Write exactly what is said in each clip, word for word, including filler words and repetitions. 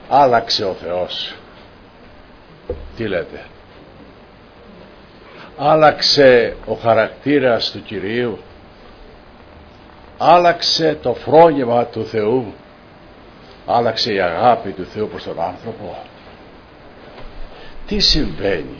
άλλαξε ο Θεός. Τι λέτε? Άλλαξε ο χαρακτήρας του Κυρίου, άλλαξε το φρόνημα του Θεού, άλλαξε η αγάπη του Θεού προς τον άνθρωπο. Τι συμβαίνει?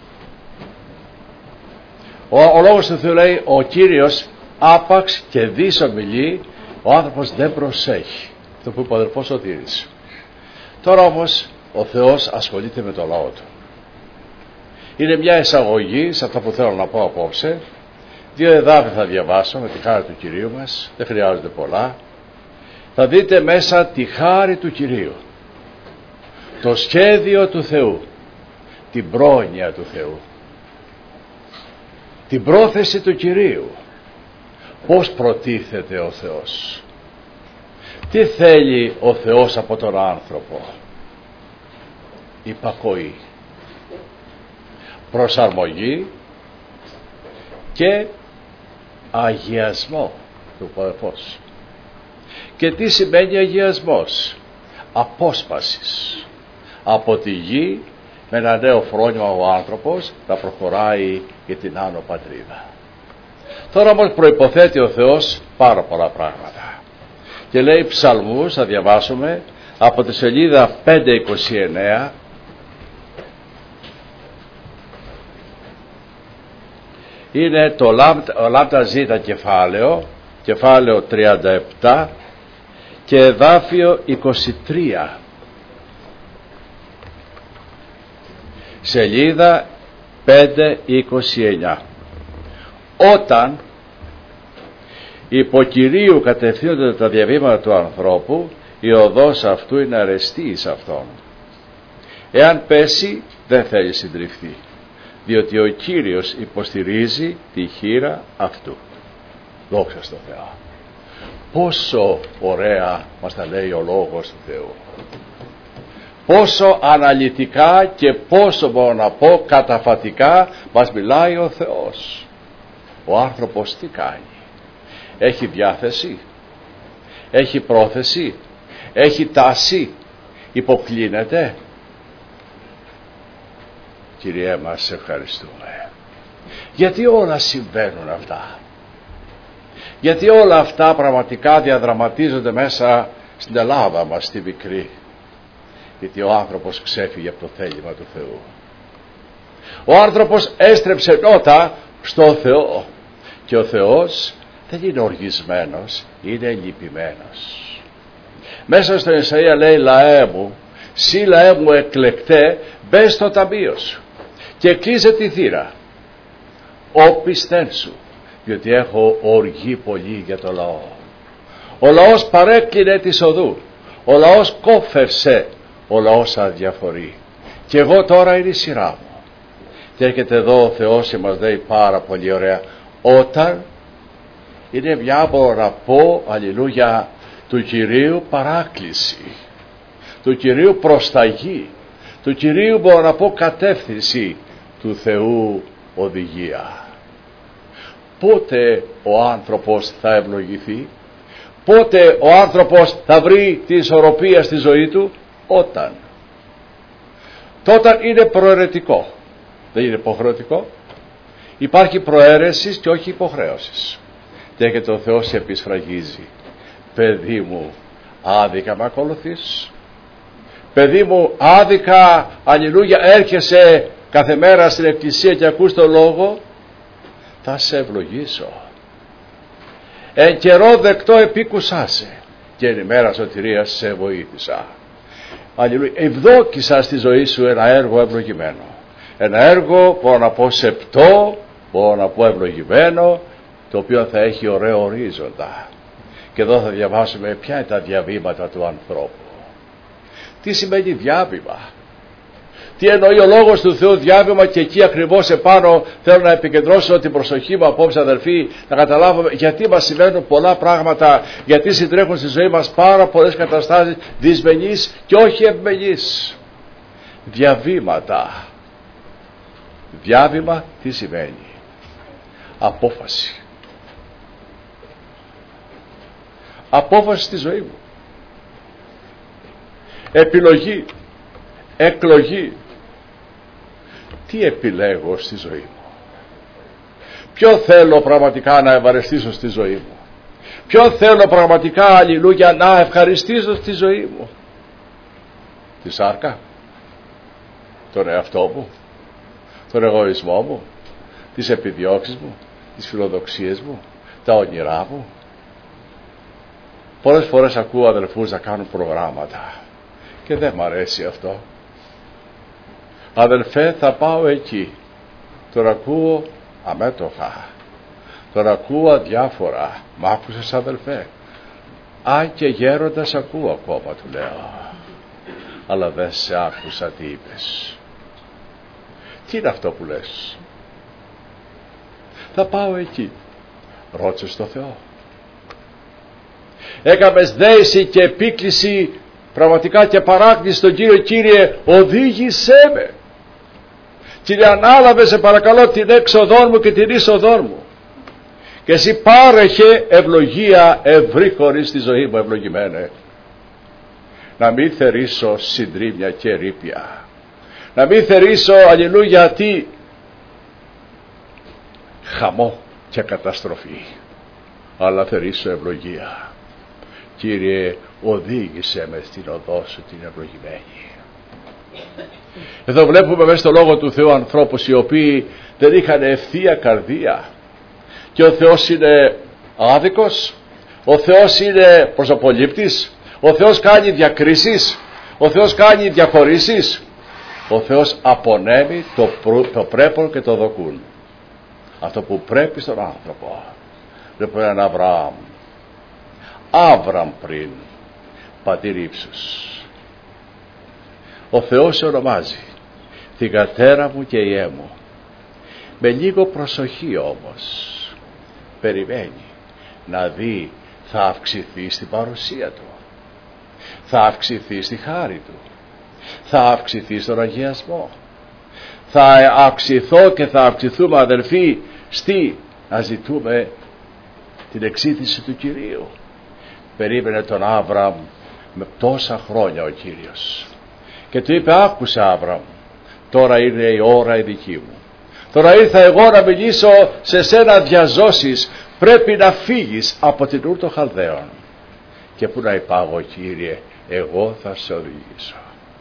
Ο, ο λόγος του Θεού λέει, ο Κύριος άπαξ και δις ομιλεί, ο άνθρωπος δεν προσέχει. Αυτό που είπε ο αδερφός Σωτήρης. Τώρα όμως ο Θεός ασχολείται με το λαό του. Είναι μια εισαγωγή σε αυτό που θέλω να πω απόψε. Δύο εδάφια θα διαβάσω με τη χάρη του Κυρίου μας, δεν χρειάζονται πολλά. Θα δείτε μέσα τη χάρη του Κυρίου, το σχέδιο του Θεού, την πρόνοια του Θεού, την πρόθεση του Κυρίου. Πώς προτίθεται ο Θεός, τι θέλει ο Θεός από τον άνθρωπο? Υπακοή, προσαρμογή και αγιασμό του Πατρός. Και τι σημαίνει αγιασμός? Απόσπασης από τη γη, με ένα νέο φρόνημα ο άνθρωπος να προχωράει για την άνω πατρίδα. Τώρα όμως προϋποθέτει ο Θεός πάρα πολλά πράγματα και λέει ψαλμούς, θα διαβάσουμε από τη σελίδα πεντακόσια είκοσι εννέα. Είναι το λάμτα ζήτα κεφάλαιο, κεφάλαιο τριάντα επτά και εδάφιο είκοσι τρία. Σελίδα πεντακόσια είκοσι εννέα. Όταν υπό Κυρίου κατευθύνονται τα διαβήματα του ανθρώπου, η οδός αυτού είναι αρεστή εις αυτόν. Εάν πέσει δεν θέλει συντριφθεί, διότι ο Κύριος υποστηρίζει τη χείρα αυτού. Δόξα στο Θεό. Πόσο ωραία μας τα λέει ο Λόγος του Θεού. Πόσο αναλυτικά και πόσο μπορώ να πω καταφατικά μας μιλάει ο Θεός. Ο άνθρωπος τι κάνει? Έχει διάθεση, έχει πρόθεση, έχει τάση, υποκλίνεται? Κύριε μας, σε ευχαριστούμε. Γιατί όλα συμβαίνουν αυτά? Γιατί όλα αυτά πραγματικά διαδραματίζονται μέσα στην Ελλάδα μας, στη μικρή? Γιατί ο άνθρωπος ξέφυγε από το θέλημα του Θεού. Ο άνθρωπος έστρεψε νότα στο Θεό. Και ο Θεός δεν είναι οργισμένος, είναι λυπημένος. Μέσα στο Ισαΐα λέει, λαέ μου, σύ λαέ μου εκλεκτέ, μπες στο ταμείο σου και κλείσε τη θύρα, όπισθεν σου, διότι έχω οργή πολύ για το λαό. Ο λαός παρέκλεινε της οδού, ο λαός κόφευσε, ο λαός αδιαφορεί. Και εγώ τώρα είναι η σειρά μου. Και έρχεται εδώ ο Θεός και μας λέει πάρα πολύ ωραία, όταν είναι μια, μπορώ να πω, αλληλούια, του Κυρίου παράκληση, του Κυρίου προσταγή, του Κυρίου, μπορώ να πω, κατεύθυνση, του Θεού οδηγία. Πότε ο άνθρωπος θα ευλογηθεί? Πότε ο άνθρωπος θα βρει τη ισορροπία στη ζωή του? Όταν. Τότε είναι προαιρετικό, δεν είναι υποχρεωτικό. Υπάρχει προαίρεση και όχι υποχρέωσης. Και έρχεται ο Θεός και επισφραγίζει. Παιδί μου, άδικα με ακολουθείς? Παιδί μου, άδικα, αλληλούια, έρχεσαι κάθε μέρα στην εκκλησία και ακούς το λόγο? Θα σε ευλογήσω. Εν καιρό δεκτό επίκουσάσαι και εν ημέρα σωτηρίας σε βοήθησα. Αλληλούια, ευδόκησα στη ζωή σου ένα έργο ευλογημένο. Ένα έργο, μπορώ να πω, σεπτό, μπορώ να πω ευλογημένο, το οποίο θα έχει ωραίο ορίζοντα. Και εδώ θα διαβάσουμε ποια είναι τα διαβήματα του ανθρώπου. Τι σημαίνει διάβημα? Τι εννοεί ο Λόγος του Θεού διάβημα? Και εκεί ακριβώς επάνω θέλω να επικεντρώσω την προσοχή μου απόψε, αδερφοί, να καταλάβουμε γιατί μας συμβαίνουν πολλά πράγματα, γιατί συντρέχουν στη ζωή μας πάρα πολλές καταστάσεις δυσμενείς και όχι ευμενείς. Διαβήματα. Διάβημα τι σημαίνει? Απόφαση. Απόφαση στη ζωή μου. επιλογή, εκλογή. Τι επιλέγω στη ζωή μου? Ποιο θέλω πραγματικά να ευαρεστήσω στη ζωή μου? Ποιο θέλω πραγματικά, αλληλούια, να ευχαριστήσω στη ζωή μου? Τη σάρκα, τον εαυτό μου, τον εγωισμό μου, τις επιδιώξεις μου, τις φιλοδοξίες μου, τα όνειρά μου? Πολλές φορές ακούω αδελφούς να κάνουν προγράμματα και δεν μ' αρέσει αυτό. Αδελφέ, θα πάω εκεί. Τώρα ακούω αμέτωχα, τώρα ακούω αδιάφορα. Μ' άκουσες, αδελφέ? Αν και γέροντας ακούω ακόμα, του λέω, αλλά δεν σε άκουσα τι είπες. Τι είναι αυτό που λες? Θα πάω εκεί. Ρώτησες το Θεό? Έκαμες δέηση και επίκληση πραγματικά και παράκληση στον Κύριο? Κύριε, οδήγησέ με. Κύριε, ανάλαβε σε παρακαλώ την έξοδό μου και την είσοδό μου. Και εσύ πάρεχε ευλογία ευρύχωρη στη ζωή μου, ευλογημένε. Να μην θερήσω συντρίμμια και ρήπια. Να μην θερήσω, αλληλούια, τι χαμό και καταστροφή. Αλλά θερήσω ευλογία. Κύριε, οδήγησε με στην οδό σου την ευλογημένη. Εδώ βλέπουμε μέσα στο Λόγο του Θεού ανθρώπους οι οποίοι δεν είχαν ευθεία καρδία. Και ο Θεός είναι άδικος, ο Θεός είναι προσωπολήπτης, ο Θεός κάνει διακρίσεις, ο Θεός κάνει διαχωρίσεις. Ο Θεός απονέμει το, το πρέπον και το δοκούν. Αυτό που πρέπει στον άνθρωπο. Βλέπουμε έναν Αβραάμ. Άβραμ πριν, πατήρ ύψους. Ο Θεός σε ονομάζει θυγατέρα μου και ιέ μου. Με λίγο προσοχή όμως περιμένει να δει, θα αυξηθεί στην παρουσία του, θα αυξηθεί στη χάρη του, θα αυξηθεί στον αγιασμό, θα αυξηθώ και θα αυξηθούμε, αδελφοί, στη να ζητούμε την εξήθηση του Κυρίου. Περίμενε τον Άβραμ με τόσα χρόνια ο Κύριος και του είπε, άκουσα Άβραμ, τώρα είναι η ώρα η δική μου, τώρα ήρθα εγώ να μιλήσω σε σένα διαζώσεις, πρέπει να φύγεις από την Ούρ των Χαλδαίων. Και που να υπάγω, Κύριε? Εγώ θα σε οδηγήσω,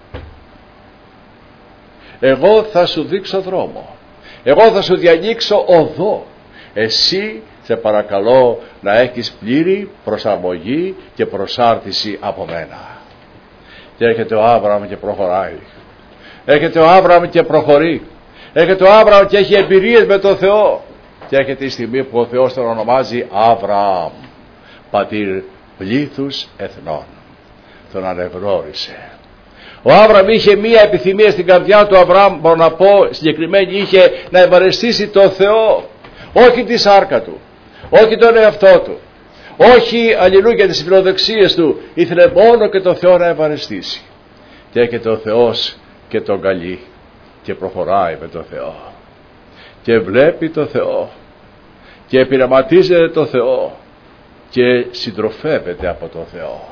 εγώ θα σου δείξω δρόμο, εγώ θα σου διανοίξω οδό. Εσύ σε παρακαλώ να έχεις πλήρη προσαρμογή και προσάρτηση από μένα. Και έρχεται ο Άβραμ και προχωράει. Έρχεται ο Άβραμ και προχωρεί. Έρχεται ο Άβραμ και έχει εμπειρίες με τον Θεό. Και έρχεται η στιγμή που ο Θεός τον ονομάζει Αβραάμ, πατήρ πλήθους εθνών. Τον ανεγνώρισε. Ο Άβραμ είχε μία επιθυμία στην καρδιά του. Αβραάμ, μπορώ να πω συγκεκριμένη, είχε να ευαρεστήσει τον Θεό. Όχι τη σάρκα του, όχι τον εαυτό του, όχι αλληλούια τις φιλοδοξίες του. Ήθελε μόνο και τον Θεό να ευαρεστήσει. Και έρχεται ο Θεός και τον καλεί και προχωράει με τον Θεό και βλέπει τον Θεό και πειραματίζεται τον Θεό και συντροφεύεται από τον Θεό.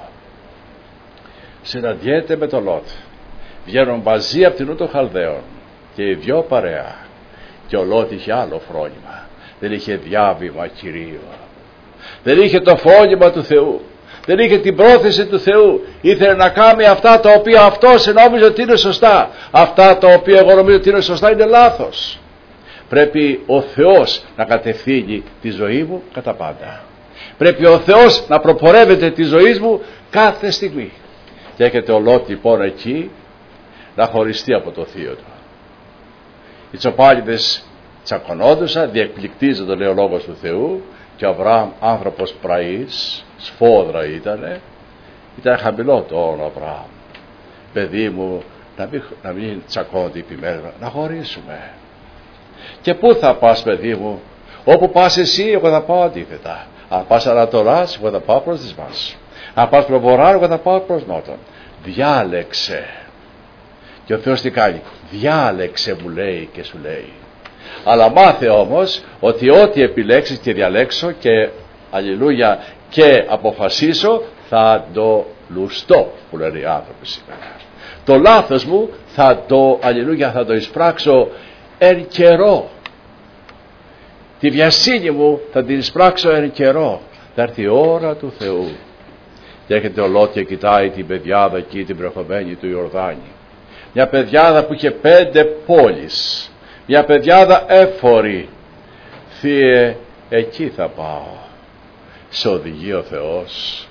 Συναντιέται με τον Λότ, βγαίνουν μαζί από την Ούρ των Χαλδαίων και οι δυο παρέα. Και ο Λότ είχε άλλο φρόνημα. Δεν είχε διάβημα Κυρίου, δεν είχε το φρόνημα του Θεού, δεν είχε την πρόθεση του Θεού. Ήθελε να κάνει αυτά τα οποία αυτός νόμιζε ότι είναι σωστά. Αυτά τα οποία εγώ νομίζω ότι είναι σωστά είναι λάθος. Πρέπει ο Θεός να κατευθύνει τη ζωή μου κατά πάντα. Πρέπει ο Θεός να προπορεύεται τη ζωή μου κάθε στιγμή. Και έρχεται ο Λότ λοιπόν εκεί να χωριστεί από το θείο του. Οι τσοπάλιδες τσακωνόντουσαν, διεκπληκτίζονταν, λέει ο λόγος του Θεού, και ο Αβραάμ, άνθρωπος πραής, σφόδρα ήτανε, ήταν χαμηλό το όνομα Αβραάμ. Παιδί μου, να μην, να μην τσακώνται οι ποιμές, να χωρίσουμε. Και πού θα πας, παιδί μου? Όπου πας εσύ, εγώ θα πάω αντίθετα. Αν πας ανατολάς, εγώ θα πάω προς δυσμάς. Αν πας προς βορρά, εγώ θα πάω προς νότον. Διάλεξε. Και ο Θεός τι κάνει? Διάλεξε, μου λέει και σου λέει. Αλλά μάθε όμως ότι ό,τι επιλέξεις και διαλέξω και αλληλούια και αποφασίσω, θα το λουστό που λένε οι άνθρωποι σήμερα. Το λάθος μου θα το, αλληλούια, θα το εισπράξω εν καιρό. Τη βιασύνη μου θα την εισπράξω εν καιρό. Θα έρθει η ώρα του Θεού. Και έρχεται ο Λότ και κοιτάει την πεδιάδα εκεί, την προχωμένη του Ιορδάνη. Μια πεδιάδα που είχε πέντε πόλεις. Μια πεδιάδα έφορη. Θείε, εκεί θα πάω. Σε οδηγεί ο Θεός.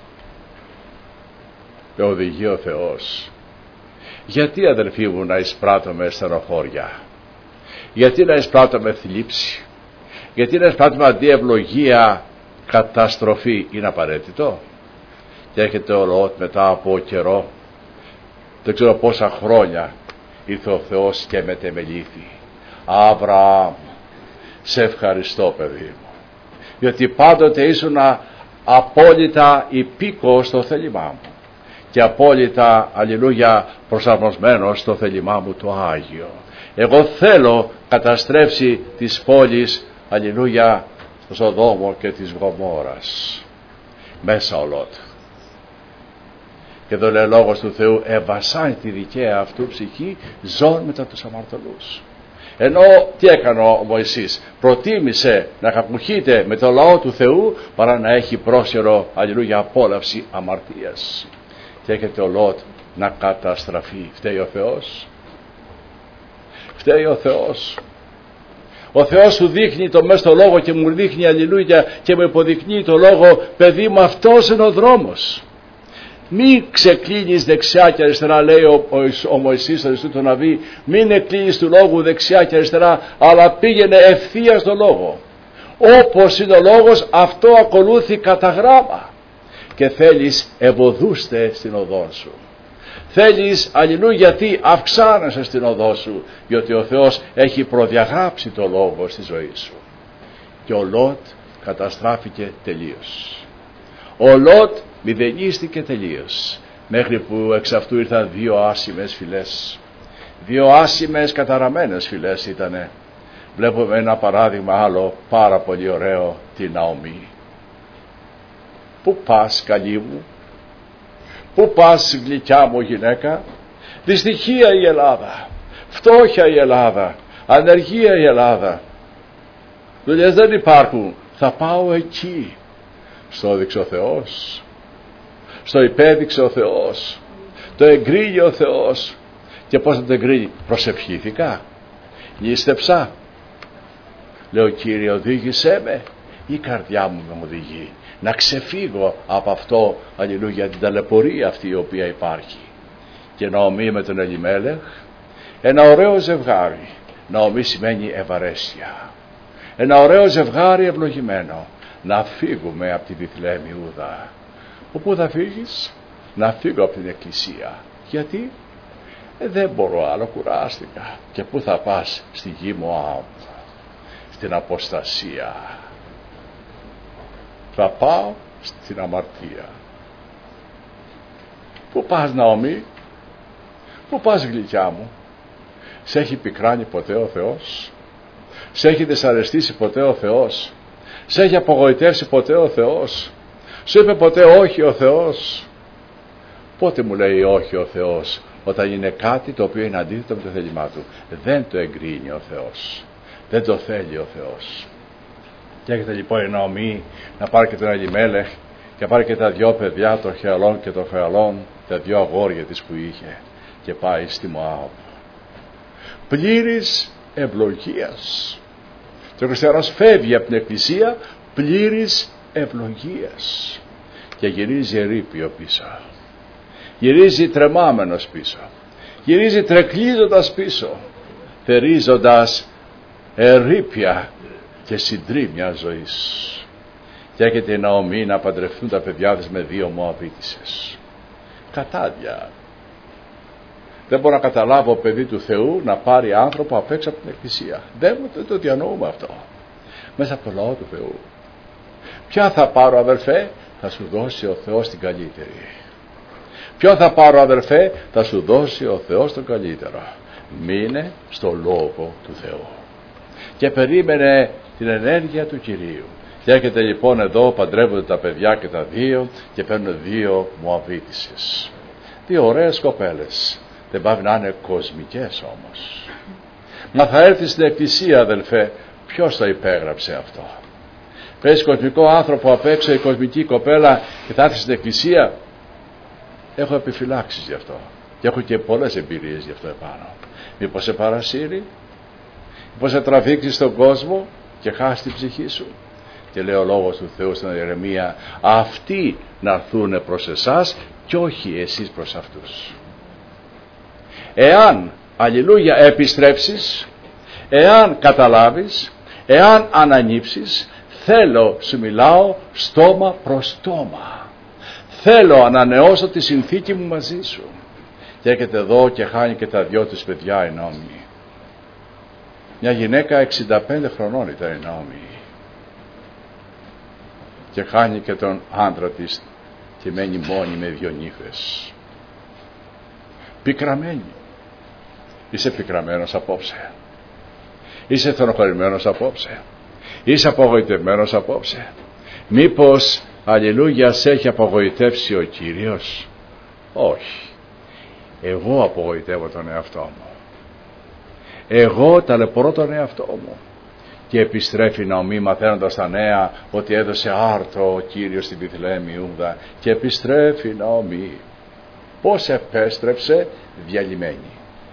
Σε οδηγεί ο Θεός. Γιατί, αδελφοί μου, να εισπράττω με στενοχώρια? Γιατί να εισπράττω με θλίψη? Γιατί να εισπράττω με αντί ευλογία καταστροφή? Είναι απαραίτητο? Και έρχεται ο Λότ μετά από καιρό, δεν ξέρω πόσα χρόνια, ήρθε ο Θεός και μετεμελήθη. Αβραάμ, σε ευχαριστώ παιδί μου, διότι πάντοτε ήσουν απόλυτα υπήκοος στο θέλημά μου και απόλυτα, αλληλούια, προσαρμοσμένος στο θέλημά μου το Άγιο. Εγώ θέλω καταστρέψει τις πόλεις, αλληλούια, στο Σοδόμο και της Γομόρας. Μέσα ο Λότ. Και εδώ λέει λόγος του Θεού, εβασάνει τη δικαία αυτού ψυχή, ζών μετά τους αμαρτωλούς. Ενώ τι έκανε ο Μωυσής? Προτίμησε να καπουχείται με το λαό του Θεού παρά να έχει πρόσχερο, αλληλούια, απόλαυση αμαρτίας. Και έρχεται ο Λότ να καταστραφεί. Φταίει ο Θεός? Φταίει ο Θεός? Ο Θεός σου δείχνει το μες το λόγο και μου δείχνει, αλληλούια, και μου υποδεικνύει το λόγο, παιδί μου, αυτός είναι ο δρόμος. Μην ξεκλίνεις δεξιά και αριστερά, λέει ο, ο, ο Μωυσής στο Χριστού τον Ναβί, μην εκκλίνεις του λόγου δεξιά και αριστερά, αλλά πήγαινε ευθεία στο λόγο. Όπως είναι ο λόγος, αυτό ακολούθει κατά γράμμα. Και θέλεις, ευωδούστε στην οδό σου. Θέλεις, αλληλούια, γιατί αυξάνεσαι στην οδό σου, διότι ο Θεός έχει προδιαγράψει το λόγο στη ζωή σου. Και ο Λότ καταστράφηκε τελείως. Ο Λότ μηδενίστηκε τελείως, μέχρι που εξ αυτού ήρθαν δύο άσημες φυλές. Δύο άσημες καταραμένες φυλές ήτανε. Βλέπουμε ένα παράδειγμα άλλο πάρα πολύ ωραίο, την Ναομή. Πού πας, καλή μου? Πού πας, γλυκιά μου γυναίκα? Δυστυχία η Ελλάδα, φτώχεια η Ελλάδα, ανεργία η Ελλάδα, δουλειές δεν υπάρχουν. Θα πάω εκεί. Στο έδειξε ο Θεός, στο υπέδειξε ο Θεός, το εγκρίνει ο Θεός. Και πώς θα το εγκρίνει? Προσευχήθηκα, νήστεψα, λέω Κύριε οδήγησέ με, η καρδιά μου με οδηγεί να ξεφύγω από αυτό, αλληλούια, την ταλαιπωρία αυτή η οποία υπάρχει. Και Ναομή με τον Ελιμέλεχ, ένα ωραίο ζευγάρι. Ναομή σημαίνει ευαρέστια, ένα ωραίο ζευγάρι ευλογημένο. Να φύγουμε από τη Βιθλεέμ Ιούδα. Όπου θα φύγεις? Να φύγω από την εκκλησία. Γιατί? Ε, δεν μπορώ άλλο, κουράστηκα. Και πού θα πας? Στη γη Μωάμ, στην αποστασία. Θα πάω στην αμαρτία. Πού πας, Ναομή? Πού πας, γλυκιά μου? Σε έχει πικράνει ποτέ ο Θεός? Σε έχει δυσαρεστήσει ποτέ ο Θεός? Σε έχει απογοητεύσει ποτέ ο Θεός? Σου είπε ποτέ όχι ο Θεός? Πότε μου λέει όχι ο Θεός? Όταν είναι κάτι το οποίο είναι αντίθετο με το θέλημά του. Δεν το εγκρίνει ο Θεός, δεν το θέλει ο Θεός. Και έρχεται λοιπόν η Ναομή να πάρει και τον Ελιμέλεχ και πάρει και τα δυο παιδιά, τον Χεαλών και τον Φεαλών, τα δυο αγόρια της που είχε, και πάει στη Μωάμ. Πλήρης ευλογίας. Και ο χριστιανός φεύγει από την εκκλησία πλήρης ευλογίας και γυρίζει ερείπιο πίσω, γυρίζει τρεμάμενος πίσω, γυρίζει τρεκλίζοντας πίσω, θερίζοντας ερείπια και συντρίμμια ζωής. Και έρχεται η Ναομή να παντρευτούν τα παιδιά της με δύο Μωαβίτισσες. Κατάδια. Δεν μπορώ να καταλάβω παιδί του Θεού να πάρει άνθρωπο απ' έξω από την εκκλησία. Δεν, δεν το διανοούμε αυτό. Μέσα από το λαό του Θεού. Ποια θα πάρω, αδερφέ? Θα σου δώσει ο Θεός την καλύτερη. Ποιο θα πάρω, αδερφέ? Θα σου δώσει ο Θεός τον καλύτερο. Μείνε στο λόγο του Θεού και περίμενε την ενέργεια του Κυρίου Και έρχεται λοιπόν εδώ, παντρεύονται τα παιδιά και τα δύο και παίρνουν δύο Μωαβίτισσες. Δύο ωραίες κοπέλες. Δεν πάει να είναι κοσμικές όμως. Μα θα έρθει στην εκκλησία, αδελφέ, ποιος το υπέγραψε αυτό? Παίζει κοσμικό άνθρωπο απ' έξω, η κοσμική κοπέλα, και θα έρθει στην εκκλησία. Έχω επιφυλάξεις γι' αυτό. Και έχω και πολλές εμπειρίες γι' αυτό επάνω. Μήπως σε παρασύρει, μήπως σε τραβήξει στον κόσμο και χάσει την ψυχή σου? Και λέει ο λόγος του Θεού στην Ιερεμία, αυτοί να έρθουν προς εσάς και όχι εσείς προς αυτούς. Εάν, αλληλούια, επιστρέψεις, εάν καταλάβεις, εάν ανανύψεις, θέλω, σου μιλάω, στόμα προς στόμα. Θέλω, ανανεώσω τη συνθήκη μου μαζί σου. Και έρχεται εδώ και χάνει και τα δυο της παιδιά η Νόμη. Μια γυναίκα εξήντα πέντε χρονών ήταν η Νόμη. Και χάνει και τον άντρα της και μένει μόνη με δυο νύφες. Πικραμένη. Είσαι πικραμένος απόψε? Είσαι στενοχωρημένος απόψε? Είσαι απογοητευμένος απόψε? Μήπως, αλληλούια, σε έχει απογοητεύσει ο Κύριος? Όχι. Εγώ απογοητεύω τον εαυτό μου. Εγώ ταλαιπωρώ τον εαυτό μου. Και επιστρέφει η Ναομή μαθαίνοντας τα νέα ότι έδωσε άρτο ο Κύριος στην Βηθλεέμ Ιούδα. Και επιστρέφει η Ναομή. Πώς επέστρεψε? Διαλυμένη.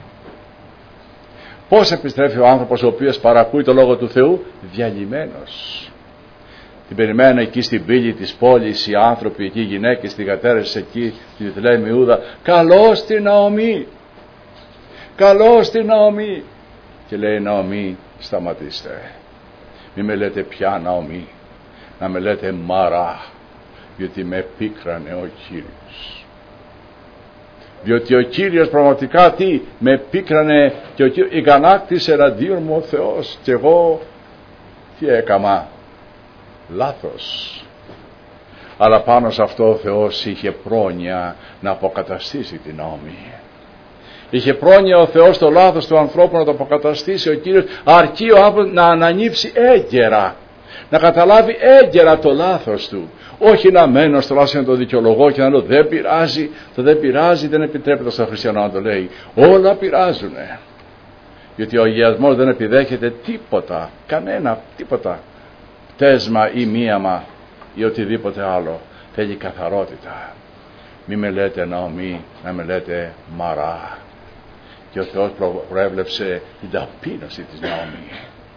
Πώς επιστρέφει ο άνθρωπος ο οποίος παρακούει το Λόγο του Θεού? Διαλυμένος. Την περιμένουν εκεί στην πύλη της πόλης οι άνθρωποι εκεί, οι γυναίκες, οι γατέρες εκεί στη Βηθλεέμ Ιούδα. Καλώς την Ναομή, καλώς την Ναομή. Και λέει η Ναομή, σταματήστε, μη με λέτε πια Ναομή, να με λέτε Μαρά, διότι με πίκρανε ο Κύριος. Διότι ο Κύριος πραγματικά τι? Με πίκρανε και ο Κύριος ικανάκτησε εναντίον μου ο Θεός. Και εγώ τι έκαμα? Λάθος. Αλλά πάνω σε αυτό ο Θεός είχε πρόνοια να αποκαταστήσει την Ναομή. Είχε πρόνοια ο Θεός το λάθος του ανθρώπου να το αποκαταστήσει ο Κύριος, αρκεί ο άνθρωπος να ανανύψει έγκαιρα, να καταλάβει έγκαιρα το λάθος του. Όχι να μένω στο λάθος να το δικαιολογώ και να λέω δεν πειράζει, το δεν πειράζει δεν επιτρέπεται στον χριστιανό να το λέει. Όλα πειράζουνε. Γιατί ο αγιασμός δεν επιδέχεται τίποτα, κανένα τίποτα, τέσμα ή μίαμα ή οτιδήποτε άλλο. Θέλει καθαρότητα. Μη με λέτε Ναομή, να με λέτε Μαρά. Και ο Θεός προέβλεψε την ταπείνωση της Ναομή.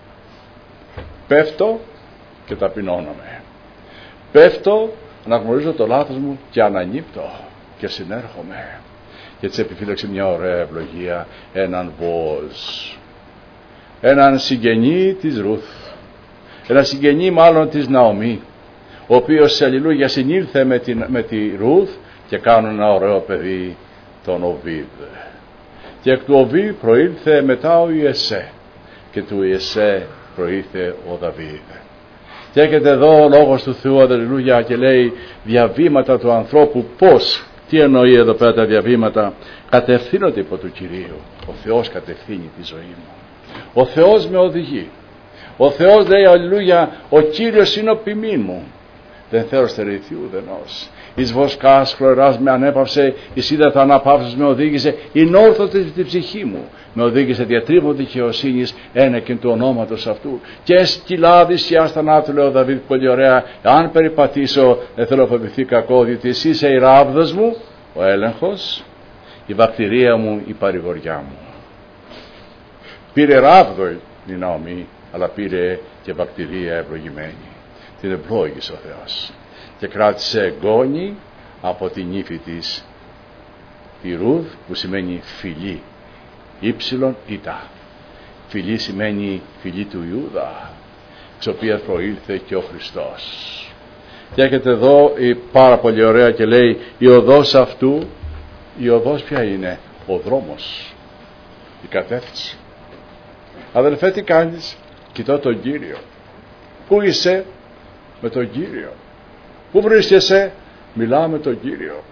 Πέφτω και ταπεινώνομαι. Πέφτω, αναγνωρίζω το λάθος μου και ανανύπτω και συνέρχομαι. Και έτσι επιφύλαξε μια ωραία ευλογία, έναν Μποόζ, έναν συγγενή της Ρουθ, έναν συγγενή μάλλον της Ναομή, ο οποίος σε αλληλούια συνήλθε με, την, με τη Ρουθ και κάνουν ένα ωραίο παιδί, τον Οβίδ. Και εκ του Οβίδ προήλθε μετά ο Ιεσέ και του Ιεσέ προήλθε ο Δαβίδ. Και έρχεται εδώ ο Λόγος του Θεού, αλληλούια, και λέει διαβήματα του ανθρώπου. Πώς, τι εννοεί εδώ πέρα τα διαβήματα? Κατευθύνονται υπό του Κυρίου. Ο Θεός κατευθύνει τη ζωή μου. Ο Θεός με οδηγεί. Ο Θεός λέει αλληλούια, ο Κύριος είναι ο ποιμήν μου. Δεν θέλω στερηθεί ουδενός. Εις βοσκάς χλωράς με ανέπαυσε, εις είδα αναπαύσεως με οδήγησε, ειν όρθωτε την ψυχή μου. Με οδήγησε διατρίμω δικαιοσύνης ένεκεν του ονόματος αυτού. Και σκυλά δυσιάς θανάτου, λέει ο Δαβίδ πολύ ωραία, αν περιπατήσω δεν θέλω φοβηθεί κακό, διότι εσύ είσαι η ράβδος μου, ο έλεγχος, η βακτηρία μου, η παρηγοριά μου. Πήρε ράβδο η Ναομή, αλλά πήρε και βακτηρία ευλογημένη. Την ευλόγησε ο Θεός και κράτησε εγγόνη από την ύφη της τη Ρουθ, που σημαίνει φιλή, ύψιλον ητά. Φιλή σημαίνει φιλή του Ιούδα, της οποίας προήλθε και ο Χριστός. Και έρχεται εδώ η πάρα πολύ ωραία και λέει η οδός αυτού, η οδός ποια είναι? Ο δρόμος, η κατεύθυνση. Αδελφέ, τι κάνεις? Κοιτώ τον Κύριο. Πού είσαι? Με τον Κύριο. Πού βρίσκεσαι? Μιλάω με τον Κύριο.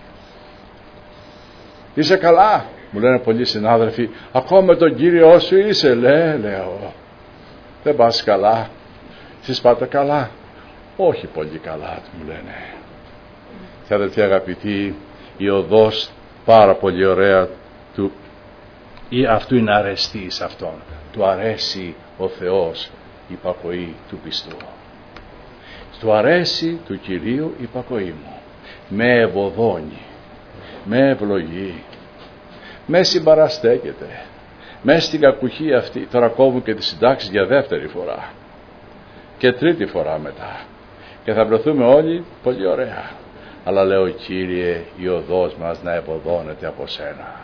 Είσαι καλά? Μου λένε πολλοί συνάδελφοι, ακόμα με τον Κύριο σου είσαι? Λέ, λέω, δεν πας καλά. Εσείς πάτε καλά? Όχι πολύ καλά, μου λένε. Και αδελφοί αγαπητοί, η οδός πάρα πολύ ωραία του, ή αυτού είναι αρεστή σε αυτόν. Του αρέσει ο Θεός η υπακοή του πιστού. Του αρέσει του Κυρίου η υπακοή μου. Με ευωδώνει, με ευλογεί, με συμπαραστέκεται. Μέσα στην κακουχία αυτή, τώρα κόβουν και τις συντάξεις για δεύτερη φορά και τρίτη φορά μετά, και θα βρεθούμε όλοι πολύ ωραία. Αλλά λέω, Κύριε, η οδός μας να ευωδώνεται από Σένα.